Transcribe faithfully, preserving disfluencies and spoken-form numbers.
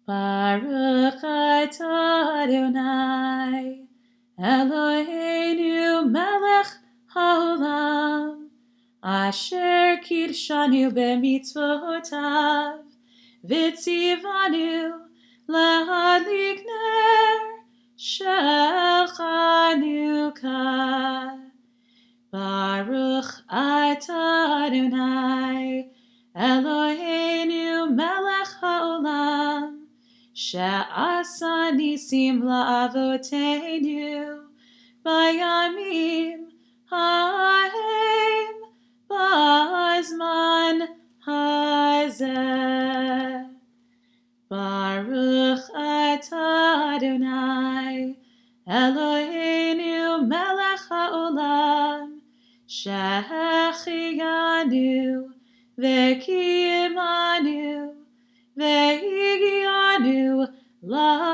Baruch atah Adonai, Eloheinu melech haolam, asher kidshanu b'mitzvotav, v'tzivanu lahadlik ner shel Chanukah. Baruch atah Adonai, Eloheinu melech haolam, she'asa nisim la'avoteinu bayamim ha'hem ba'azman hazeh. Baruch atah Adonai, Eloheinu melech haolam, she'echiyanu ve'kiyimanu ve'higianu la